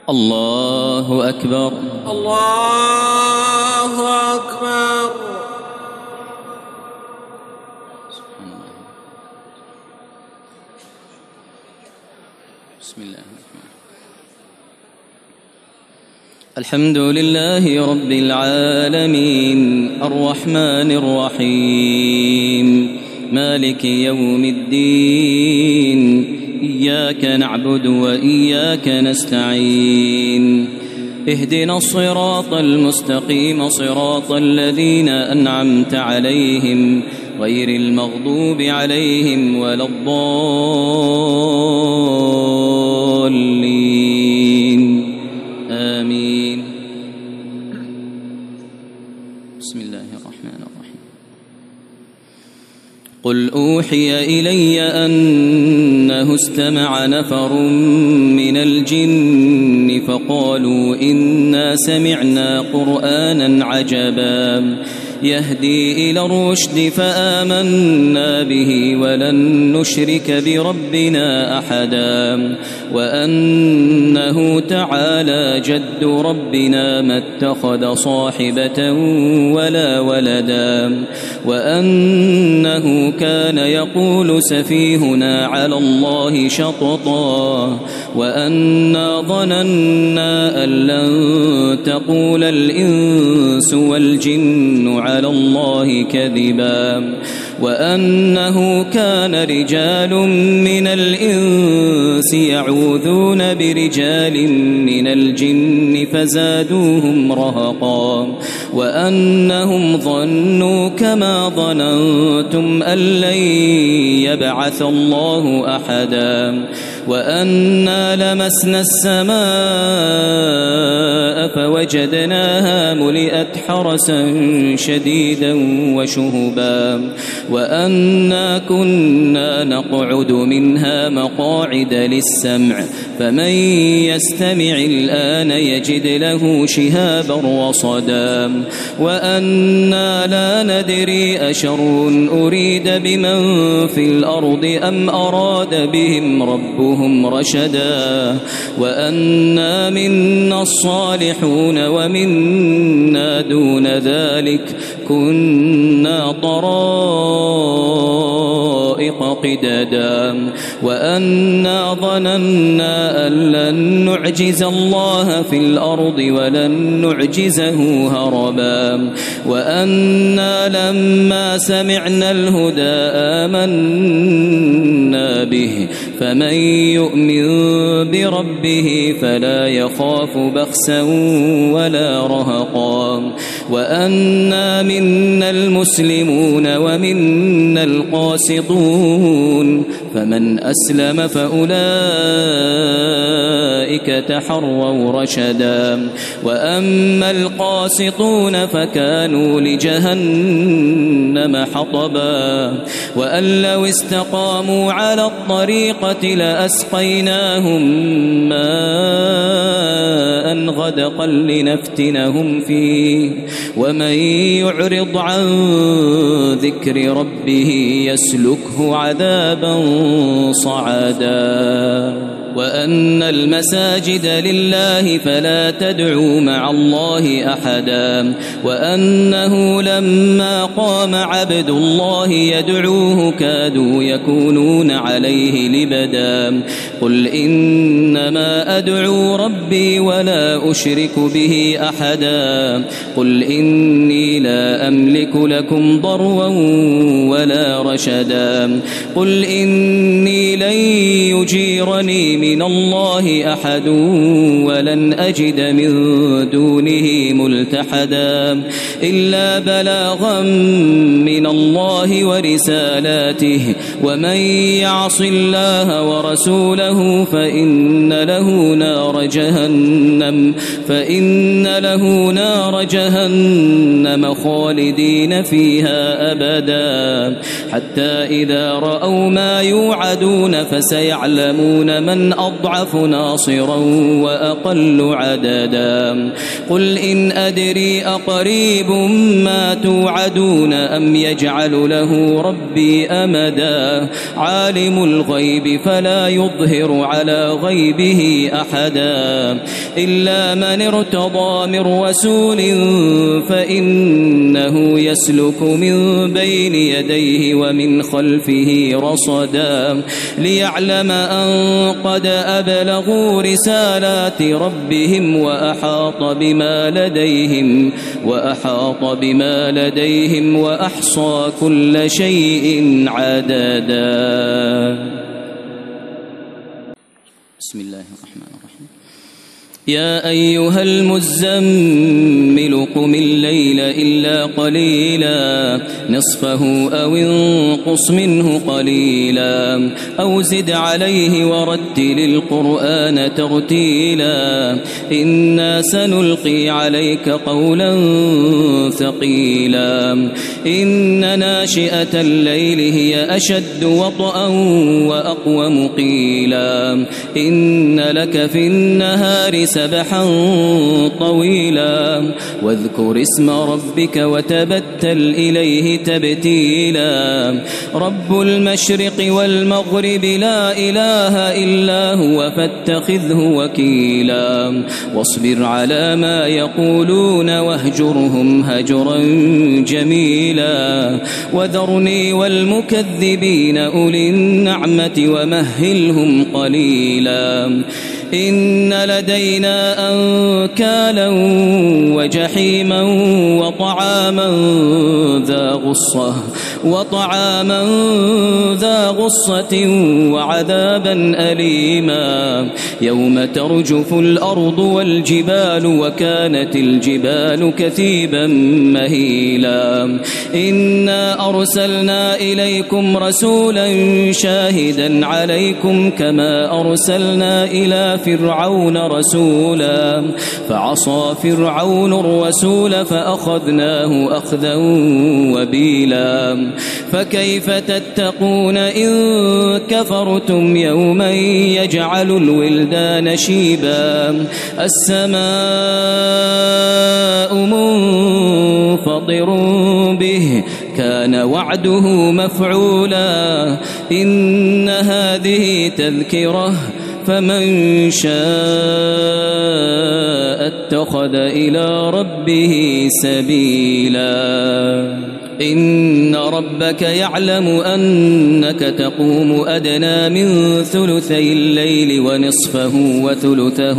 الله أكبر. الله أكبر. بسم الله الحمد لله رب العالمين الرحمن الرحيم مالك يوم الدين إياك نعبد وإياك نستعين اهدنا الصراط المستقيم صراط الذين أنعمت عليهم غير المغضوب عليهم ولا الضالين آمين. بسم الله الرحمن الرحيم. قل أوحي إلي أنه استمع نفر من الجن فقالوا إنا سمعنا قرآنا عجبا يهدي إلى الرشد فآمنا به ولن نشرك بربنا أحدا وأنه تعالى جد ربنا ما اتخذ صاحبة ولا ولدا وأنه كان يقول سفيهنا على الله شططا وأنا ظننا أن لن تقول الإنس والجن على الله كذبا وأنه كان رجال من الإنس يعوذون برجال من الجن فزادوهم رهقا وأنهم ظنوا كما ظننتم أن لن يبعث الله أحدا وأنا لمسنا السماء فوجدناها ملئت حرسا شديدا وشهبا وأنا كنا نقعد منها مقاعد للسمع فمن يستمع الآن يجد له شهابا رصدا وأنا لا ندري أشر أريد بمن في الأرض أم أراد بهم ربهم رشدا وأنا منا الصالحون ومنا دون ذلك كنا طرائق قددا وأنا ظننا أن لن نعجز الله في الأرض ولن نعجزه هربا وأنا لما سمعنا الهدى آمنا به فمن يؤمن بربه فلا يخاف بخسا ولا رهقا وأنا منا المسلمون ومنا القاسطون فمن أسلم فأولئك تحروا رشدا وأما القاسطون فكانوا لجهنم حطبا وأن لو استقاموا على الطريقة لأسقيناهم ماء غدقا لنفتنهم فيه ومن يعرض عن ذكر ربه يسلكه عذابا صعدا وأن المساجد لله فلا تدعوا مع الله أحدا وأنه لما قام عبد الله يدعوه كادوا يكونون عليه لبدا قل إنما أدعو ربي ولا أشرك به أحدا قل إني لا أملك لكم ضرا ولا رشدا قل إني لن يجيرني من الله أحد ولن أجد من دونه ملتحدا إلا بلاغا من الله ورسالاته ومن يعص الله ورسوله فإن له نار جهنم خالدين فيها أبدا حتى إذا رأوا ما يوعدون فسيعلمون من ومن أضعف ناصرا وأقل عددا قل إن أدري أقريب ما توعدون أم يجعل له ربي أمدا عالم الغيب فلا يظهر على غيبه أحدا إلا من ارتضى من رسول فإنه يسلك من بين يديه ومن خلفه رصدا ليعلم أن قد أبلغوا رسالات ربهم وأحاط بما لديهم وأحصى كل شيء عددا. بسم الله الرحمن الرحيم. يا أيها المزمل قم الليل إلا قليلا نصفه أو انقص منه قليلا أو زد عليه ورتل القرآن ترتيلا إنا سنلقي عليك قولا ثقيلا إن ناشئة الليل هي أشد وطئا وأقوم قيلا إن لك في النهار سبحا طويلا واذكر اسم ربك وتبتل إليه تبتيلا رب المشرق والمغرب لا إله إلا هو فاتخذه وكيلا واصبر على ما يقولون واهجرهم هجرا جميلا وذرني والمكذبين أولي النعمة ومهلهم قليلا إن لدينا أنكالا وجحيما وطعاما ذا غصة وعذابا أليما يوم ترجف الأرض والجبال وكانت الجبال كثيبا مهيلا إنا أرسلنا إليكم رسولا شاهدا عليكم كما أرسلنا إلى فرعون رسولا فعصى فرعون الرسول فأخذناه أخذا وبيلا فكيف تتقون إن كفرتم يوما يجعل الولدان شيبا السماء منفطر به كان وعده مفعولا إن هذه تذكرة فمن شاء اتخذ إلى ربه سبيلا إن ربك يعلم أنك تقوم أدنى من ثلثي الليل ونصفه وثلثه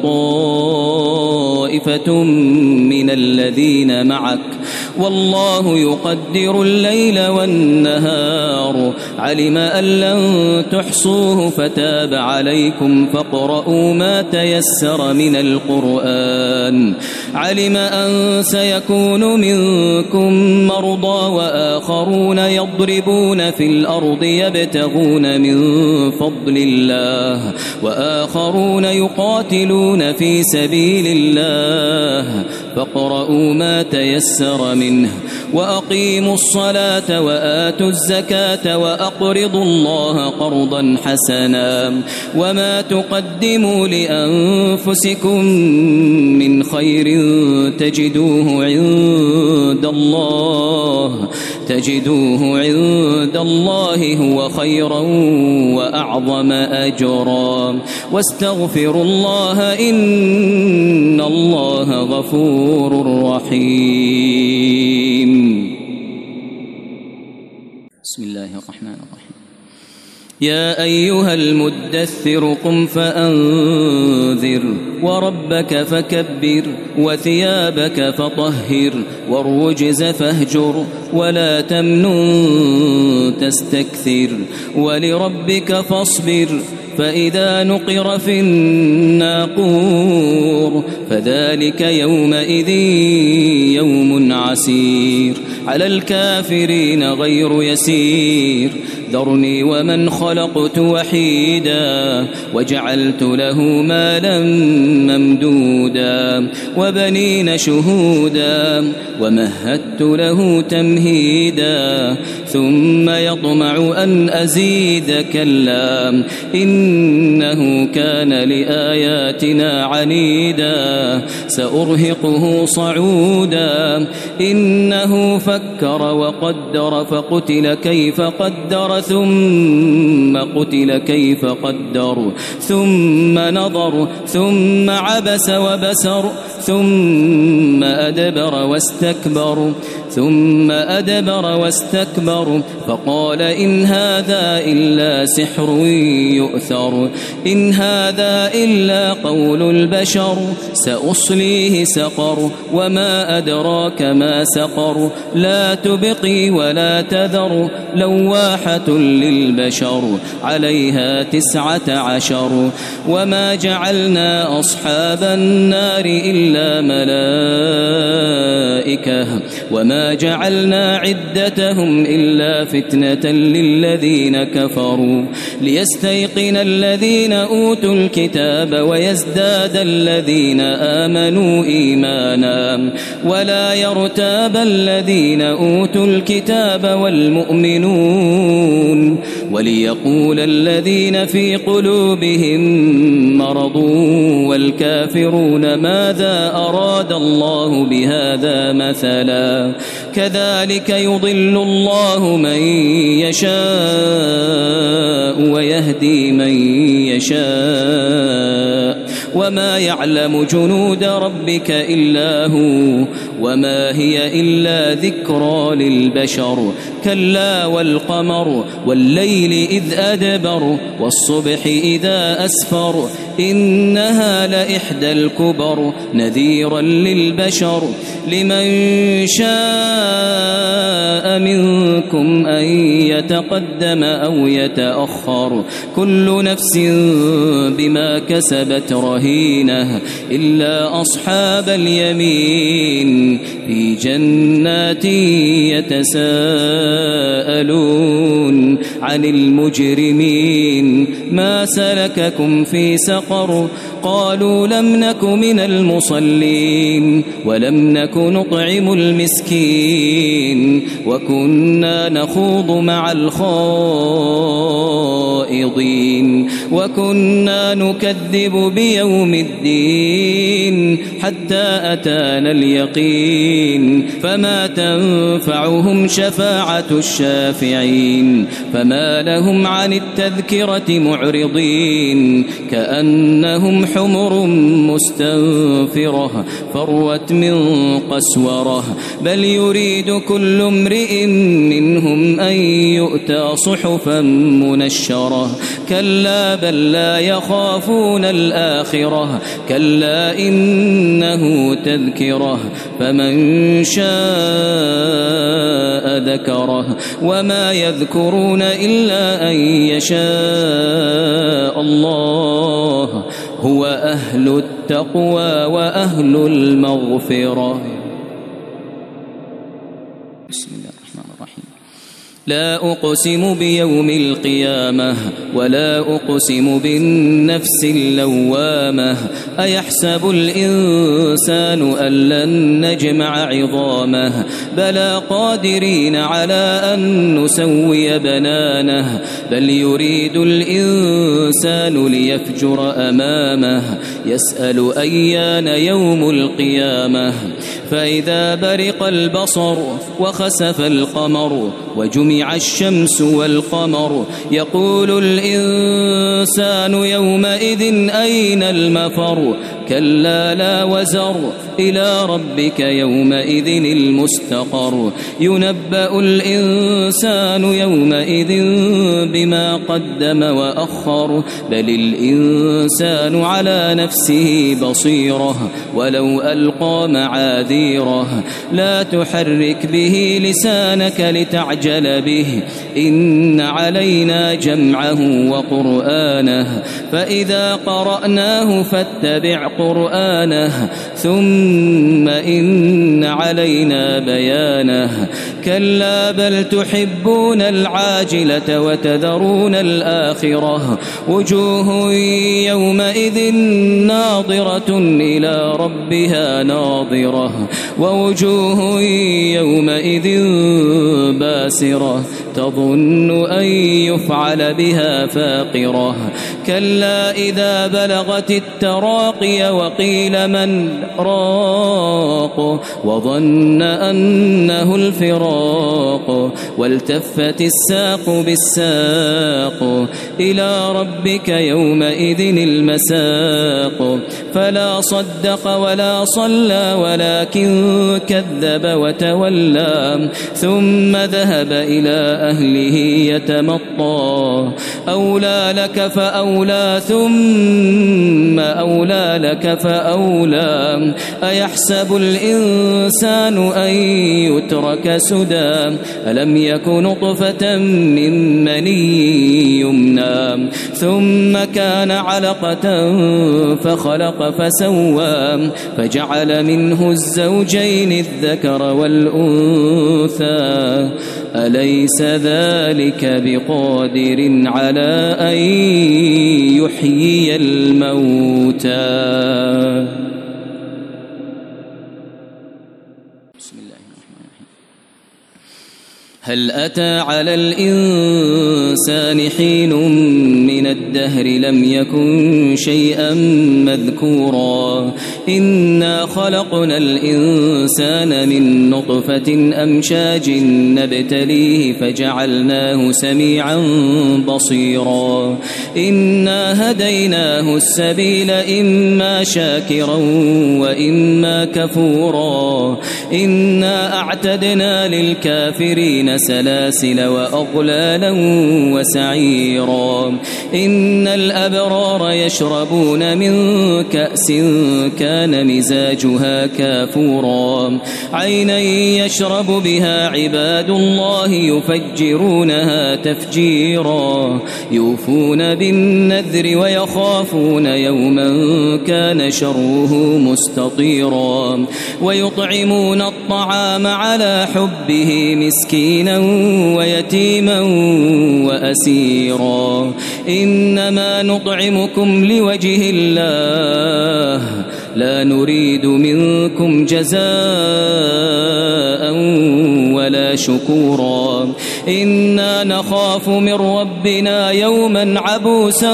وطائفة من الذين معك والله يقدر الليل والنهار علم أن لن تحصوه فتاب عليكم فاقرؤوا ما تيسر من القرآن علم أن سيكون منكم مرضى وآخرون يضربون في الأرض يبتغون من فضل الله وآخرون يقاتلون في سبيل الله فاقرؤوا ما تيسر منه وأقيموا الصلاة وآتوا الزكاة وأقرضوا الله قرضا حسنا وما تقدموا لأنفسكم من خير تجدوه عند الله هو خيرا وأعظم أجرا واستغفروا الله إن الله غفور رحيم. بسم الله الرحمن الرحيم. يا أيها المدثر قم فأنذر وربك فكبر وثيابك فطهر والرجز فاهجر ولا تمنن تستكثر ولربك فاصبر فإذا نقر في الناقور فذلك يومئذ يوم عسير على الكافرين غير يسير ذرني ومن خلقت وحيدا وجعلت له مالا ممدودا وبنين شهودا ومهدت له تمهيدا ثم يطمع أن أزيد كلا إنه كان لآياتنا عنيدا سأرهقه صعودا إنه فكر وقدر فقتل كيف قدر ثم قتل كيف قدر ثم نظر ثم عبس وبسر ثم أدبر واستكبر فقال إن هذا إلا سحر يؤثر إن هذا إلا قول البشر سأصليه سقر وما أدراك ما سقر لا تبقي ولا تذر لواحة للبشر عليها 19 وما جعلنا أصحاب النار إلا ملائكة وما جعلنا عدتهم إلا فتنة للذين كفروا ليستيقن الذين أوتوا الكتاب ويزداد الذين آمنوا إيمانا ولا يرتاب الذين أوتوا الكتاب والمؤمنون وليقول الذين في قلوبهم مرض والكافرون ماذا أراد الله بهذا مثلا كذلك يضل الله من يشاء ويهدي من يشاء وما يعلم جنود ربك إلا هو وما هي إلا ذكرى للبشر كلا والقمر والليل إذ أدبر والصبح إذا أسفر إنها لإحدى الكبر نذيرا للبشر لمن شاء منكم أن يتقدم أو يتأخر كل نفس بما كسبت رهينة إلا أصحاب اليمين في جنات يتساءلون عن المجرمين ما سلككم في سقر قالوا لم نك من المصلين ولم نك نطعم المسكين وكنا نخوض مع الخائضين وكنا نكذب بيوم الدين حتى أتانا اليقين فما تنفعهم شفاعة الشافعين فما لهم عن التذكرة معرضين كأنهم حمر مستنفرة فروت من قسورة بل يريد كل امرئ منهم أن يؤتى صحفا منشرة كلا بل لا يخافون الآخرة كلا إنه تذكرة فمن شاء ذكره وما يذكرون إلا أن يشاء الله هو أهل التقوى وأهل المغفرة. بسم الله الرحمن الرحيم. لا أقسم بيوم القيامة ولا أقسم بالنفس اللوامة أيحسب الإنسان أن لن نجمع عظامه بلى قادرين على أن نسوي بنانه بل يريد الإنسان ليفجر أمامه يسأل أيان يوم القيامة فإذا برق البصر وخسف القمر وجمع الشمس والقمر يقول الإنسان يومئذ أين المفر كلا لا وزر إلى ربك يومئذ المستقر ينبأ الإنسان يومئذ بما قدم وأخر بل الإنسان على نفسه بصيرة ولو ألقى معاذيره لا تحرك به لسانك لتعجل به إن علينا جمعه وقرآنه فإذا قرأناه فاتبع قرآنه ثم إن علينا بيانه كلا بل تحبون العاجلة وتذرون الآخرة وجوه يومئذ ناظرة إلى ربها ناظرة ووجوه يومئذ باسرة تظن أن يفعل بها فاقرة كلا إذا بلغت التراقي وقيل من راق وظن أنه الفراق والتفت الساق بالساق إلى ربك يومئذ المساق فلا صدق ولا صلى ولكن كذب وتولى ثم ذهب إلى أهله يتمطى أولى لك فأولى ثم أولى لك فأولى أيحسب الإنسان أن يترك سدى ألم يكن نطفة من مني يمنى ثم كان علقة فخلق فسوى فجعل منه الزوجين الذكر والأنثى أليس ذلك بقادر على أن يحيي الموتى بسم الله الرحمن الرحيم هل أتى على الإنسان حين من الدهر لم يكن شيئا مذكورا إنا خلقنا الإنسان من نطفة أمشاج نبتليه فجعلناه سميعا بصيرا إنا هديناه السبيل إما شاكرا وإما كفورا إنا أعتدنا للكافرين سلاسل وأغلالا وسعيرا إن الأبرار يشربون من كأس كان مزاجها كافورا عينا يشرب بها عباد الله يفجرونها تفجيرا يوفون بالنذر ويخافون يوما كان شره مستطيرا ويطعمون الطعام على حبه مسكينا ويتيما وأسيرا إنما نطعمكم لوجه الله لا نريد منكم جزاء ولا شكورا إنا نخاف من ربنا يوما عبوسا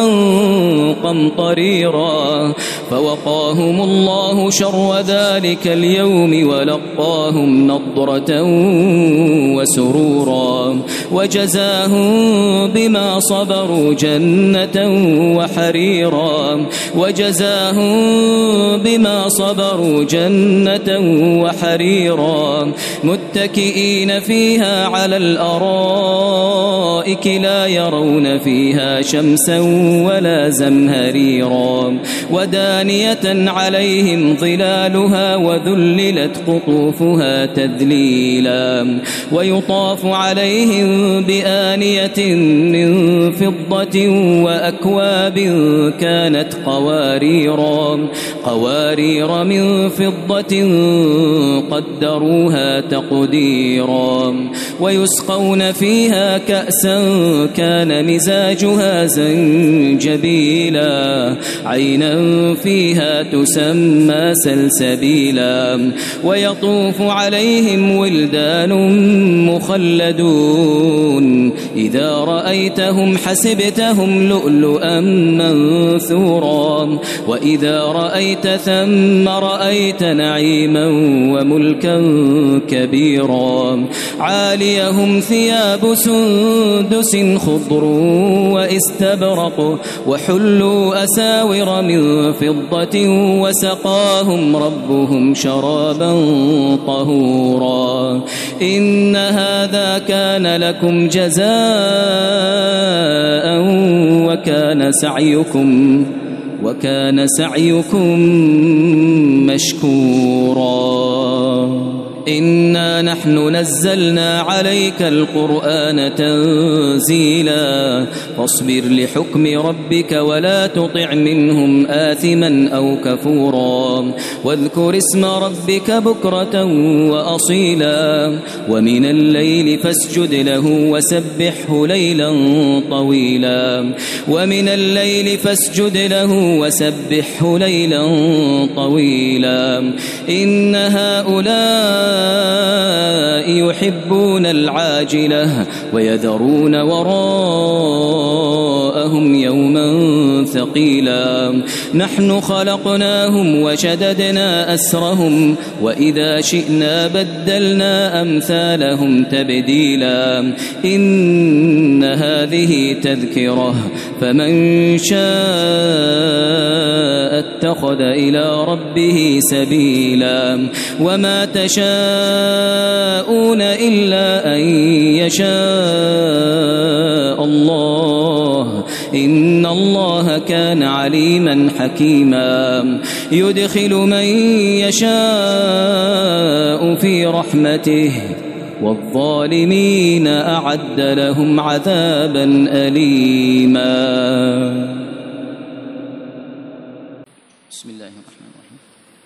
قمطريرا فوقاهم الله شر ذلك اليوم ولقاهم نضرة وسرورا وجزاهم بما صبروا جنة وحريرا وجزاهم بما صبروا جنة وحريرا متكئين فيها على الأرائك لا يرون فيها شمسا ولا زمهريرا ودانية عليهم ظلالها وذللت قطوفها تذليلا ويطاف عليهم بآنية من فضة وأكواب كانت قوارير من فضة قدروها تقديرا ويسقون فيها كأسا كان مزاجها زنجبيلا عينا فيها تسمى سلسبيلا ويطوف عليهم ولدان مخلدون إذا رأيتهم حسبتهم لؤلؤا منثورا وإذا رأيت ثم رأيت نعيما وملكا كبيرا عاليهم ثياب سندس خضر واستبرق وحلوا أساور من فضة وسقاهم ربهم شرابا طهورا إن هذا كان لكم جزاء وكان سعيكم مشكورا إنا نحن نزلنا عليك القرآن تنزيلا فاصبر لحكم ربك ولا تطع منهم آثما أو كفورا واذكر اسم ربك بكرة وأصيلا ومن الليل فاسجد له وسبحه ليلا طويلا ومن الليل فاسجد له وسبحه ليلا طويلا إن هؤلاء يحبون العاجلة ويذرون وراءهم يوما ثقيلا نحن خلقناهم وشددنا أسرهم وإذا شئنا بدلنا أمثالهم تبديلا إن هذه تذكرة فمن شاء اتخذ إلى ربه سبيلا وما تشاءون إلا أن يشاء الله إن الله كان عليما حكيما يدخل من يشاء في رحمته والظالمين أعد لهم عذابا أليما. بسم الله الرحمن الرحيم.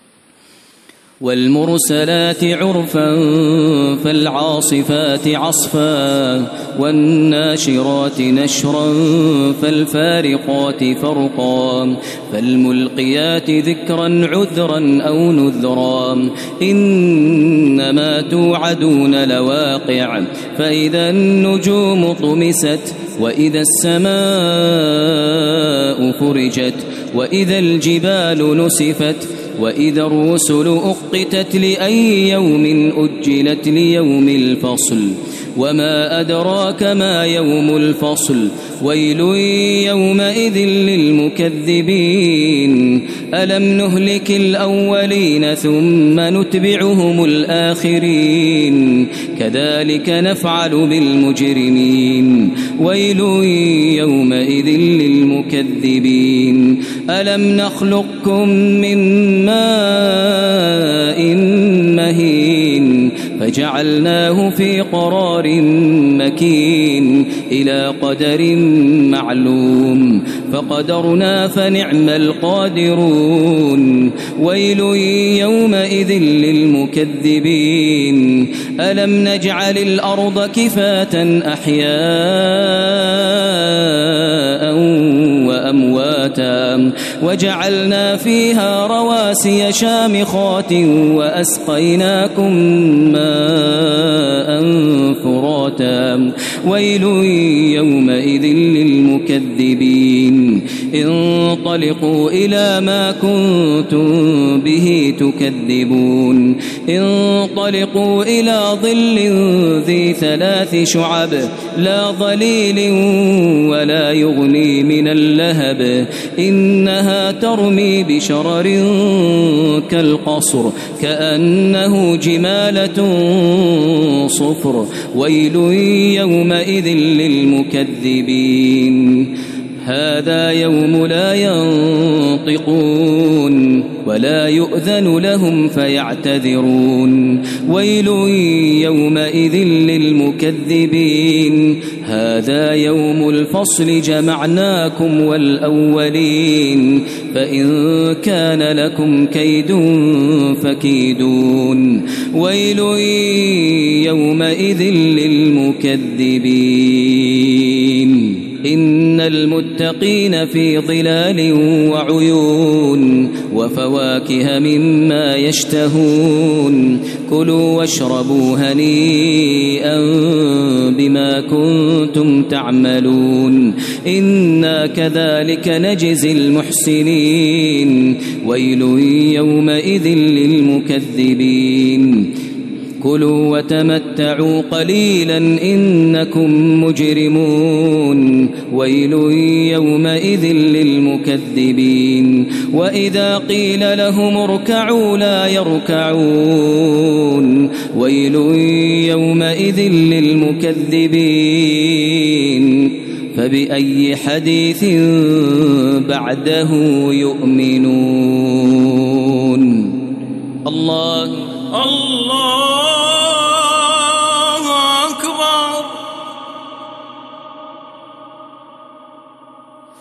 والمرسلات عرفا فالعاصفات عصفا والناشرات نشرا فالفارقات فرقا فالملقيات ذكرا عذرا أو نذرا إنما توعدون لواقع فإذا النجوم طمست وإذا السماء فرجت وإذا الجبال نسفت وإذا الرسل أقتت لأي يوم أجلت ليوم الفصل وما أدراك ما يوم الفصل ويل يومئذ للمكذبين ألم نهلك الأولين ثم نتبعهم الآخرين كذلك نفعل بالمجرمين ويل يومئذ للمكذبين ألم نخلقكم من ماء مهين فجعلناه في قرار مكين إلى قدر معلوم فقدرنا فنعم القادرون ويل يومئذ للمكذبين ألم نجعل الأرض كفاة أحياء وأمواتا وجعلنا فيها رواسي شامخات وأسقيناكم ماء فراتا ويل يومئذ للمكذبين انطلقوا إلى ما كنتم به تكذبون انطلقوا إلى ظل ذي 3 شعب لا ظليل ولا يغني من اللهب إنها ترمي بشرر كالقصر كأنه جمالة صفر ويل يومئذ للمكذبين هذا يوم لا ينطقون ولا يؤذن لهم فيعتذرون ويل يومئذ للمكذبين هذا يوم الفصل جمعناكم والأولين فإن كان لكم كيد فكيدون ويل يومئذ للمكذبين إن المتقين في ظلال وعيون وفواكه مما يشتهون كلوا واشربوا هنيئا بما كنتم تعملون إنا كذلك نجزي المحسنين ويل يومئذ للمكذبين كلوا وتمتعوا قليلا إنكم مجرمون ويل يومئذ للمكذبين وإذا قيل لهم اركعوا لا يركعون ويل يومئذ للمكذبين فبأي حديث بعده يؤمنون الله